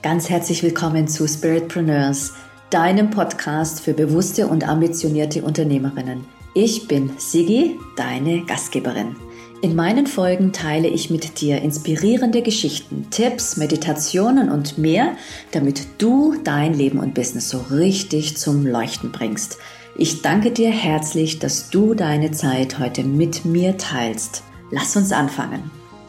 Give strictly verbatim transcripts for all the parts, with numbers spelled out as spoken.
Ganz herzlich willkommen zu Spiritpreneurs, deinem Podcast für bewusste und ambitionierte Unternehmerinnen. Ich bin Siggi, deine Gastgeberin. In meinen Folgen teile ich mit dir inspirierende Geschichten, Tipps, Meditationen und mehr, damit du dein Leben und Business so richtig zum Leuchten bringst. Ich danke dir herzlich, dass du deine Zeit heute mit mir teilst. Lass uns anfangen.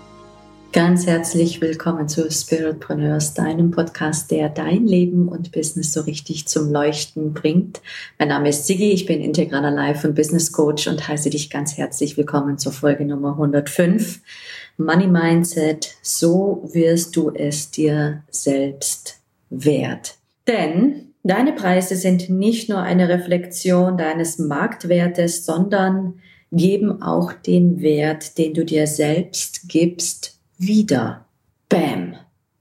Ganz herzlich willkommen zu Spiritpreneurs, deinem Podcast, der dein Leben und Business so richtig zum Leuchten bringt. Mein Name ist Siggi, ich bin integraler Life- und Business Coach und heiße dich ganz herzlich willkommen zur Folge Nummer hundertfünf. Money Mindset, so wirst du es dir selbst wert. Denn deine Preise sind nicht nur eine Reflexion deines Marktwertes, sondern geben auch den Wert, den du dir selbst gibst, wieder. Bam.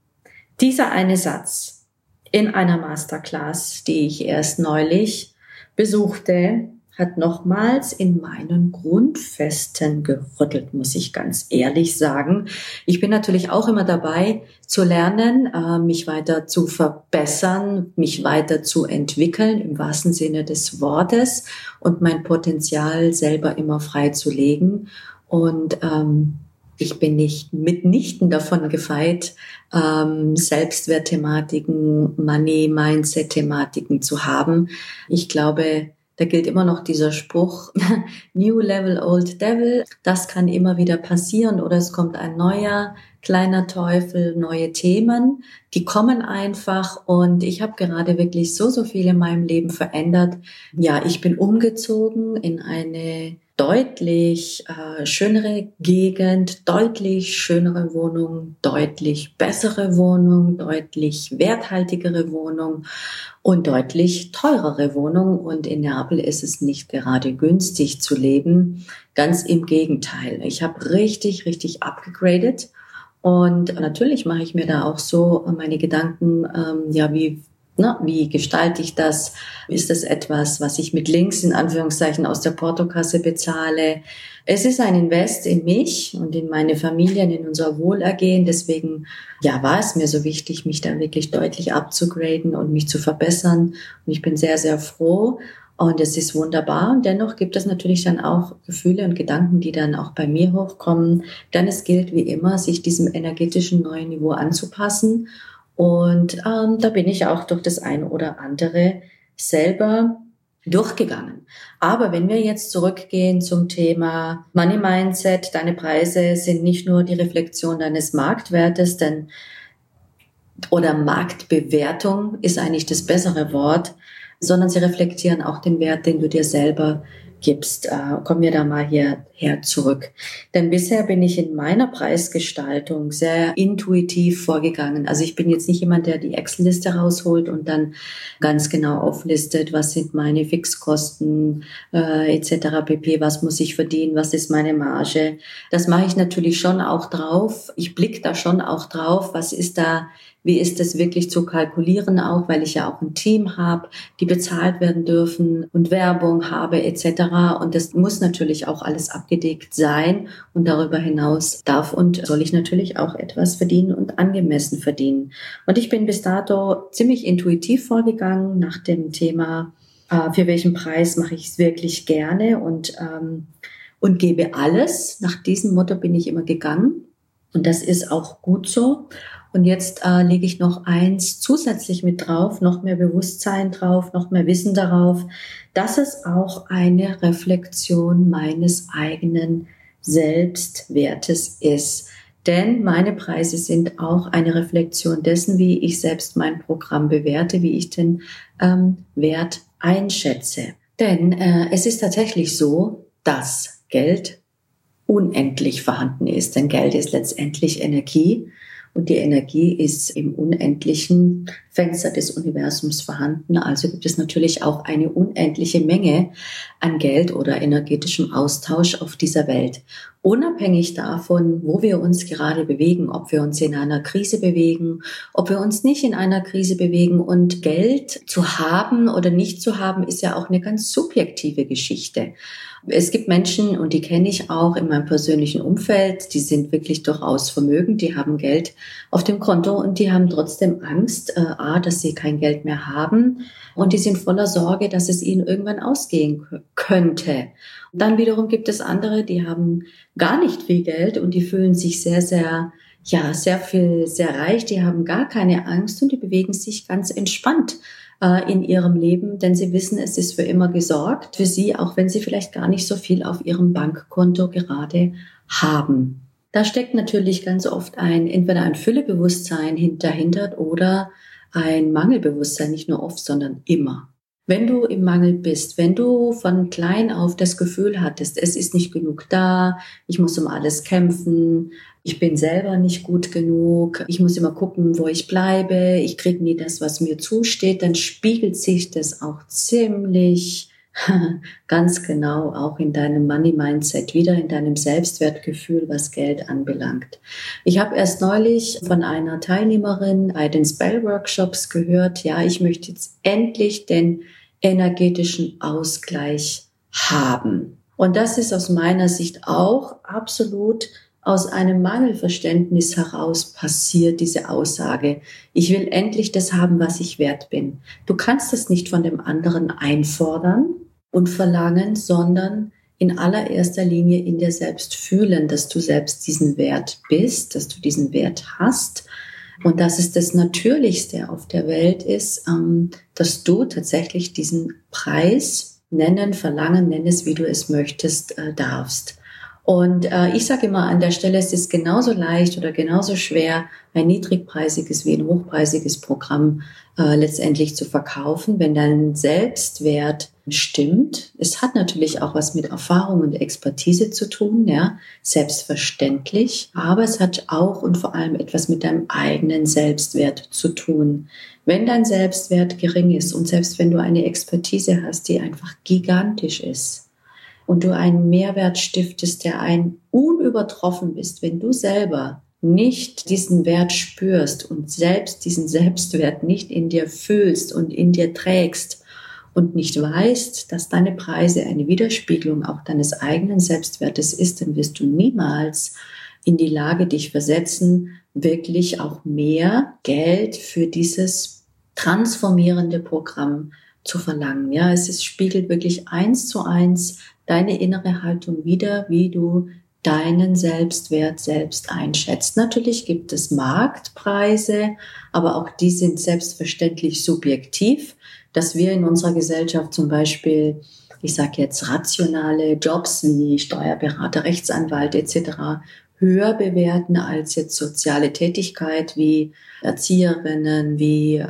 Dieser eine Satz in einer Masterclass, die ich erst neulich besuchte, hat nochmals in meinen Grundfesten gerüttelt, muss ich ganz ehrlich sagen. Ich bin natürlich auch immer dabei zu lernen, mich weiter zu verbessern, mich weiter zu entwickeln, im wahrsten Sinne des Wortes, und mein Potenzial selber immer freizulegen. Und ähm, ich bin nicht mitnichten davon gefeit, ähm, Selbstwertthematiken, Money-Mindset-Thematiken zu haben. Ich glaube, da gilt immer noch dieser Spruch, New Level, Old Devil. Das kann immer wieder passieren oder es kommt ein neuer kleiner Teufel, neue Themen. Die kommen einfach und ich habe gerade wirklich so, so viel in meinem Leben verändert. Ja, ich bin umgezogen in eine deutlich äh, schönere Gegend, deutlich schönere Wohnung, deutlich bessere Wohnung, deutlich werthaltigere Wohnung und deutlich teurere Wohnung. Und in Neapel ist es nicht gerade günstig zu leben. Ganz im Gegenteil. Ich habe richtig, richtig abgegradet. Und natürlich mache ich mir da auch so meine Gedanken, ähm, ja, wie Na, wie gestalte ich das? Ist das etwas, was ich mit Links in Anführungszeichen aus der Portokasse bezahle? Es ist ein Invest in mich und in meine Familie, in unser Wohlergehen. Deswegen ja, war es mir so wichtig, mich da wirklich deutlich abzugraden und mich zu verbessern. Und ich bin sehr, sehr froh. Und es ist wunderbar. Und dennoch gibt es natürlich dann auch Gefühle und Gedanken, die dann auch bei mir hochkommen. Denn es gilt wie immer, sich diesem energetischen neuen Niveau anzupassen. Und ähm, da bin ich auch durch das eine oder andere selber durchgegangen. Aber wenn wir jetzt zurückgehen zum Thema Money Mindset, deine Preise sind nicht nur die Reflexion deines Marktwertes, denn oder Marktbewertung ist eigentlich das bessere Wort, sondern sie reflektieren auch den Wert, den du dir selber gibst. Äh, kommen wir da mal hierher zurück. Denn bisher bin ich in meiner Preisgestaltung sehr intuitiv vorgegangen. Also ich bin jetzt nicht jemand, der die Excel-Liste rausholt und dann ganz genau auflistet, was sind meine Fixkosten äh, et cetera pp., was muss ich verdienen, was ist meine Marge. Das mache ich natürlich schon auch drauf. Ich blicke da schon auch drauf, was ist da, wie ist das wirklich zu kalkulieren auch, weil ich ja auch ein Team habe, die bezahlt werden dürfen und Werbung habe et cetera. Und das muss natürlich auch alles abgedeckt sein. Und darüber hinaus darf und soll ich natürlich auch etwas verdienen und angemessen verdienen. Und ich bin bis dato ziemlich intuitiv vorgegangen nach dem Thema, äh, für welchen Preis mache ich es wirklich gerne und, ähm, und gebe alles. Nach diesem Motto bin ich immer gegangen. Und das ist auch gut so. Und jetzt äh, lege ich noch eins zusätzlich mit drauf, noch mehr Bewusstsein drauf, noch mehr Wissen darauf, dass es auch eine Reflexion meines eigenen Selbstwertes ist. Denn meine Preise sind auch eine Reflexion dessen, wie ich selbst mein Programm bewerte, wie ich den ähm, Wert einschätze. Denn äh, es ist tatsächlich so, dass Geld unendlich vorhanden ist. Denn Geld ist letztendlich Energie. Und die Energie ist im Unendlichen Fenster des Universums vorhanden. Also gibt es natürlich auch eine unendliche Menge an Geld oder energetischem Austausch auf dieser Welt. Unabhängig davon, wo wir uns gerade bewegen, ob wir uns in einer Krise bewegen, ob wir uns nicht in einer Krise bewegen. Und Geld zu haben oder nicht zu haben, ist ja auch eine ganz subjektive Geschichte. Es gibt Menschen, und die kenne ich auch in meinem persönlichen Umfeld, die sind wirklich durchaus vermögend, die haben Geld auf dem Konto und die haben trotzdem Angst, äh, a, dass sie kein Geld mehr haben, und die sind voller Sorge, dass es ihnen irgendwann ausgehen k- könnte. Und dann wiederum gibt es andere, die haben gar nicht viel Geld und die fühlen sich sehr, sehr, ja, sehr viel, sehr reich, die haben gar keine Angst und die bewegen sich ganz entspannt in ihrem Leben, denn sie wissen, es ist für immer gesorgt für sie, auch wenn sie vielleicht gar nicht so viel auf ihrem Bankkonto gerade haben. Da steckt natürlich ganz oft ein, entweder ein Füllebewusstsein dahinter oder ein Mangelbewusstsein, nicht nur oft, sondern immer. Wenn du im Mangel bist, wenn du von klein auf das Gefühl hattest, es ist nicht genug da, ich muss um alles kämpfen, ich bin selber nicht gut genug, ich muss immer gucken, wo ich bleibe, ich kriege nie das, was mir zusteht, dann spiegelt sich das auch ziemlich ganz genau auch in deinem Money-Mindset wieder, in deinem Selbstwertgefühl, was Geld anbelangt. Ich habe erst neulich von einer Teilnehmerin bei den Spell-Workshops gehört, ja, ich möchte jetzt endlich den energetischen Ausgleich haben. Und das ist aus meiner Sicht auch absolut aus einem Mangelverständnis heraus passiert, diese Aussage. Ich will endlich das haben, was ich wert bin. Du kannst es nicht von dem anderen einfordern und verlangen, sondern in allererster Linie in dir selbst fühlen, dass du selbst diesen Wert bist, dass du diesen Wert hast und dass es das Natürlichste auf der Welt ist, dass du tatsächlich diesen Preis nennen, verlangen, nenn es, wie du es möchtest, darfst. Und äh, ich sage immer an der Stelle, es ist genauso leicht oder genauso schwer, ein niedrigpreisiges wie ein hochpreisiges Programm äh, letztendlich zu verkaufen, wenn dein Selbstwert stimmt. Es hat natürlich auch was mit Erfahrung und Expertise zu tun, ja, selbstverständlich. Aber es hat auch und vor allem etwas mit deinem eigenen Selbstwert zu tun. Wenn dein Selbstwert gering ist und selbst wenn du eine Expertise hast, die einfach gigantisch ist, und du einen Mehrwert stiftest, der ein unübertroffen bist, wenn du selber nicht diesen Wert spürst und selbst diesen Selbstwert nicht in dir fühlst und in dir trägst und nicht weißt, dass deine Preise eine Widerspiegelung auch deines eigenen Selbstwertes ist, dann wirst du niemals in die Lage dich versetzen, wirklich auch mehr Geld für dieses transformierende Programm zu verlangen. Ja, es ist, spiegelt wirklich eins zu eins deine innere Haltung wider, wie du deinen Selbstwert selbst einschätzt. Natürlich gibt es Marktpreise, aber auch die sind selbstverständlich subjektiv, dass wir in unserer Gesellschaft zum Beispiel, ich sage jetzt rationale Jobs wie Steuerberater, Rechtsanwalt et cetera höher bewerten als jetzt soziale Tätigkeit wie Erzieherinnen, wie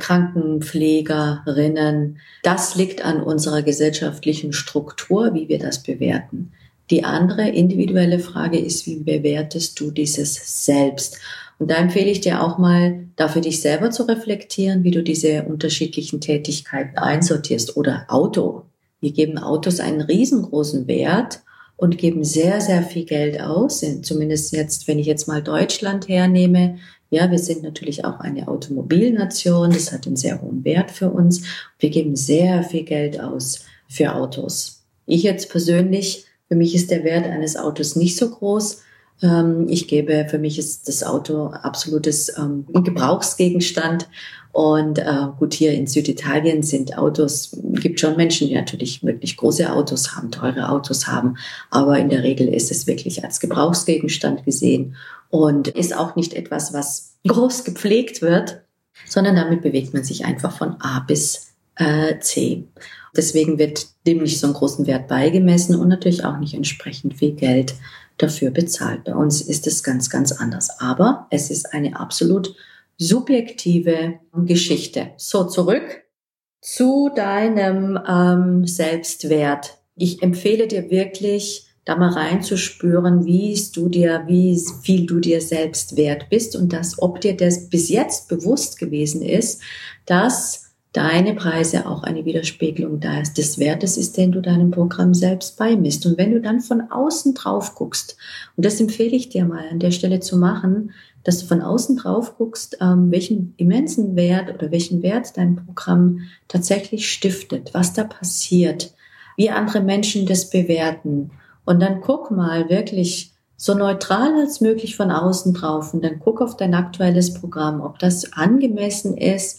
Krankenpflegerinnen. Das liegt an unserer gesellschaftlichen Struktur, wie wir das bewerten. Die andere individuelle Frage ist, wie bewertest du dieses selbst? Und da empfehle ich dir auch mal, da für dich selber zu reflektieren, wie du diese unterschiedlichen Tätigkeiten einsortierst. Oder Auto. Wir geben Autos einen riesengroßen Wert und geben sehr, sehr viel Geld aus. Zumindest jetzt, wenn ich jetzt mal Deutschland hernehme. Ja, wir sind natürlich auch eine Automobilnation. Das hat einen sehr hohen Wert für uns. Wir geben sehr viel Geld aus für Autos. Ich jetzt persönlich, für mich ist der Wert eines Autos nicht so groß. Ich gebe, für mich ist das Auto absolutes ähm, Gebrauchsgegenstand. Und äh, gut, hier in Süditalien sind Autos, gibt schon Menschen, die natürlich wirklich große Autos haben, teure Autos haben. Aber in der Regel ist es wirklich als Gebrauchsgegenstand gesehen und ist auch nicht etwas, was groß gepflegt wird, sondern damit bewegt man sich einfach von A bis äh, C. Deswegen wird dem nicht so einen großen Wert beigemessen und natürlich auch nicht entsprechend viel Geld dafür bezahlt. Bei uns ist es ganz, ganz anders. Aber es ist eine absolut subjektive Geschichte. So, zurück zu deinem ähm, Selbstwert. Ich empfehle dir wirklich, da mal reinzuspüren, wie du dir, wie viel du dir selbst wert bist und dass, ob dir das bis jetzt bewusst gewesen ist, dass deine Preise auch eine Widerspiegelung des Wertes ist, den du deinem Programm selbst beimisst. Und wenn du dann von außen drauf guckst, und das empfehle ich dir mal an der Stelle zu machen, dass du von außen drauf guckst, ähm, welchen immensen Wert oder welchen Wert dein Programm tatsächlich stiftet, was da passiert, wie andere Menschen das bewerten. Und dann guck mal wirklich so neutral als möglich von außen drauf und dann guck auf dein aktuelles Programm, ob das angemessen ist,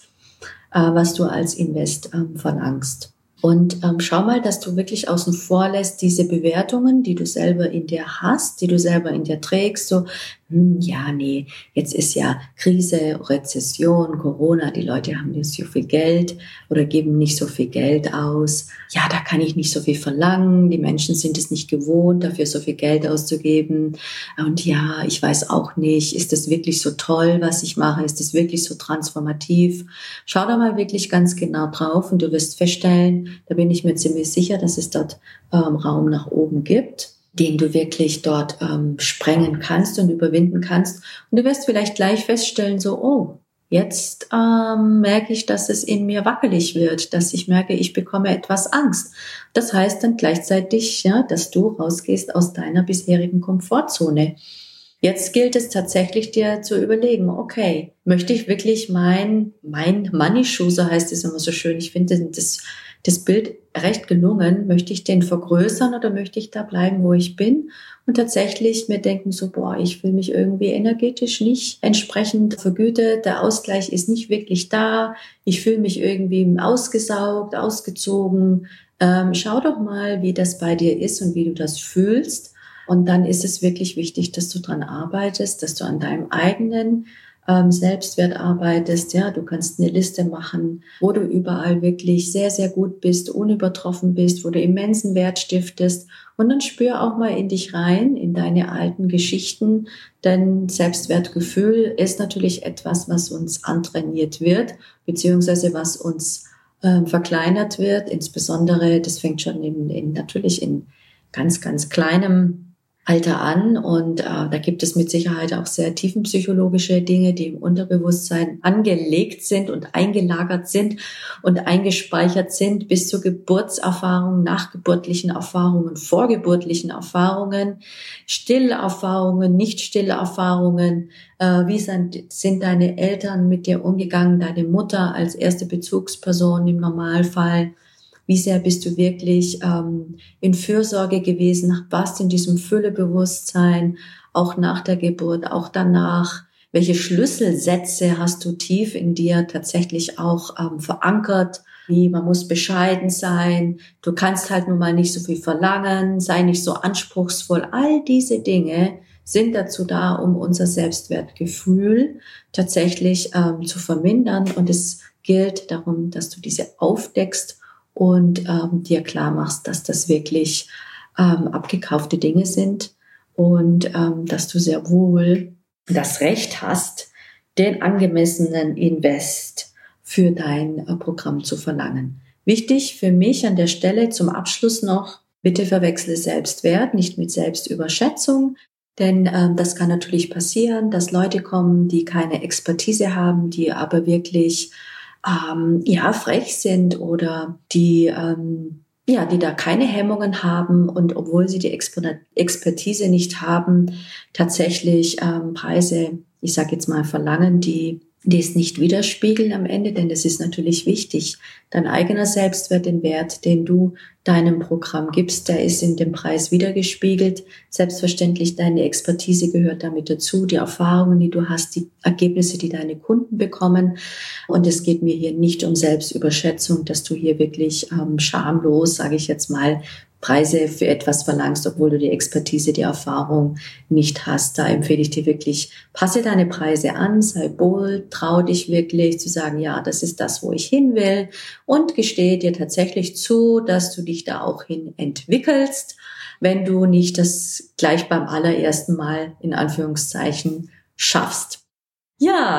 was du als Invest ähm, verlangst. Und ähm, schau mal, dass du wirklich außen vor lässt, diese Bewertungen, die du selber in dir hast, die du selber in dir trägst, so, hm, ja, nee, jetzt ist ja Krise, Rezession, Corona, die Leute haben nicht so viel Geld oder geben nicht so viel Geld aus. Ja, da kann ich nicht so viel verlangen, die Menschen sind es nicht gewohnt, dafür so viel Geld auszugeben. Und ja, ich weiß auch nicht, ist das wirklich so toll, was ich mache? Ist das wirklich so transformativ? Schau da mal wirklich ganz genau drauf und du wirst feststellen, da bin ich mir ziemlich sicher, dass es dort ähm, Raum nach oben gibt, den du wirklich dort ähm, sprengen kannst und überwinden kannst. Und du wirst vielleicht gleich feststellen, so, oh, jetzt ähm, merke ich, dass es in mir wackelig wird, dass ich merke, ich bekomme etwas Angst. Das heißt dann gleichzeitig, ja, dass du rausgehst aus deiner bisherigen Komfortzone. Jetzt gilt es tatsächlich, dir zu überlegen, okay, möchte ich wirklich mein, mein Money-Schuh, so heißt es immer so schön, ich finde das, das Bild recht gelungen, möchte ich den vergrößern oder möchte ich da bleiben, wo ich bin? Und tatsächlich mir denken so, boah, ich fühle mich irgendwie energetisch nicht entsprechend vergütet, der Ausgleich ist nicht wirklich da, ich fühle mich irgendwie ausgesaugt, ausgezogen. Ähm, schau doch mal, wie das bei dir ist und wie du das fühlst. Und dann ist es wirklich wichtig, dass du dran arbeitest, dass du an deinem eigenen ähm, Selbstwert arbeitest. Ja, du kannst eine Liste machen, wo du überall wirklich sehr, sehr gut bist, unübertroffen bist, wo du immensen Wert stiftest. Und dann spür auch mal in dich rein, in deine alten Geschichten. Denn Selbstwertgefühl ist natürlich etwas, was uns antrainiert wird, beziehungsweise was uns ähm, verkleinert wird. Insbesondere, das fängt schon in, in natürlich in ganz, ganz kleinem Alter an und äh, da gibt es mit Sicherheit auch sehr tiefenpsychologische Dinge, die im Unterbewusstsein angelegt sind und eingelagert sind und eingespeichert sind bis zur Geburtserfahrung, nachgeburtlichen Erfahrungen, vorgeburtlichen Erfahrungen, Stillerfahrungen, nicht Stillerfahrungen. Äh, wie sind, sind deine Eltern mit dir umgegangen, deine Mutter als erste Bezugsperson im Normalfall? Wie sehr bist du wirklich ähm, in Fürsorge gewesen? Warst in diesem Füllebewusstsein, auch nach der Geburt, auch danach? Welche Schlüsselsätze hast du tief in dir tatsächlich auch ähm, verankert? Wie, man muss bescheiden sein, du kannst halt nun mal nicht so viel verlangen, sei nicht so anspruchsvoll. All diese Dinge sind dazu da, um unser Selbstwertgefühl tatsächlich ähm, zu vermindern. Und es gilt darum, dass du diese aufdeckst und ähm, dir klar machst, dass das wirklich ähm, abgekaufte Dinge sind und ähm, dass du sehr wohl das Recht hast, den angemessenen Invest für dein äh, Programm zu verlangen. Wichtig für mich an der Stelle zum Abschluss noch, bitte verwechsle Selbstwert nicht mit Selbstüberschätzung, denn ähm, das kann natürlich passieren, dass Leute kommen, die keine Expertise haben, die aber wirklich Ähm, ja, frech sind oder die, ähm, ja, die da keine Hemmungen haben und obwohl sie die Exper- Expertise nicht haben, tatsächlich ähm, Preise, ich sage jetzt mal, verlangen, die die es nicht widerspiegeln am Ende, denn das ist natürlich wichtig. Dein eigener Selbstwert, den Wert, den du deinem Programm gibst, der ist in dem Preis widergespiegelt. Selbstverständlich, deine Expertise gehört damit dazu, die Erfahrungen, die du hast, die Ergebnisse, die deine Kunden bekommen. Und es geht mir hier nicht um Selbstüberschätzung, dass du hier wirklich ähm, schamlos, sage ich jetzt mal, Preise für etwas verlangst, obwohl du die Expertise, die Erfahrung nicht hast. Da empfehle ich dir wirklich, passe deine Preise an, sei bold, trau dich wirklich zu sagen, ja, das ist das, wo ich hin will und gestehe dir tatsächlich zu, dass du dich da auch hin entwickelst, wenn du nicht das gleich beim allerersten Mal in Anführungszeichen schaffst. Ja,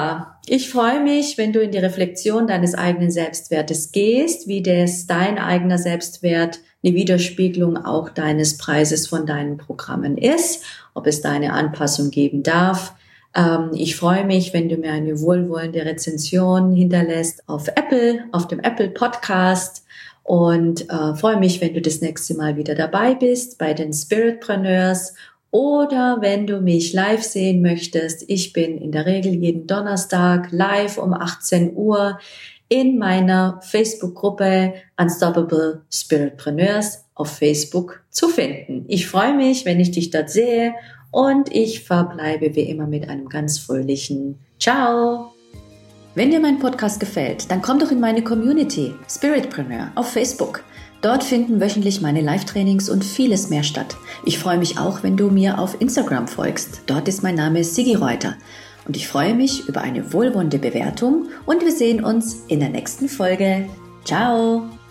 Ja, ich freue mich, wenn du in die Reflexion deines eigenen Selbstwertes gehst, wie das dein eigener Selbstwert eine Widerspiegelung auch deines Preises von deinen Programmen ist, ob es da eine Anpassung geben darf. Ähm, ich freue mich, wenn du mir eine wohlwollende Rezension hinterlässt auf Apple, auf dem Apple Podcast und äh, freue mich, wenn du das nächste Mal wieder dabei bist bei den Spiritpreneurs. Oder wenn du mich live sehen möchtest, ich bin in der Regel jeden Donnerstag live um achtzehn Uhr in meiner Facebook-Gruppe Unstoppable Spiritpreneurs auf Facebook zu finden. Ich freue mich, wenn ich dich dort sehe und ich verbleibe wie immer mit einem ganz fröhlichen Ciao! Wenn dir mein Podcast gefällt, dann komm doch in meine Community Spiritpreneur auf Facebook. Dort finden wöchentlich meine Live-Trainings und vieles mehr statt. Ich freue mich auch, wenn du mir auf Instagram folgst. Dort ist mein Name Sigi Reuter. Und ich freue mich über eine wohlwollende Bewertung und wir sehen uns in der nächsten Folge. Ciao!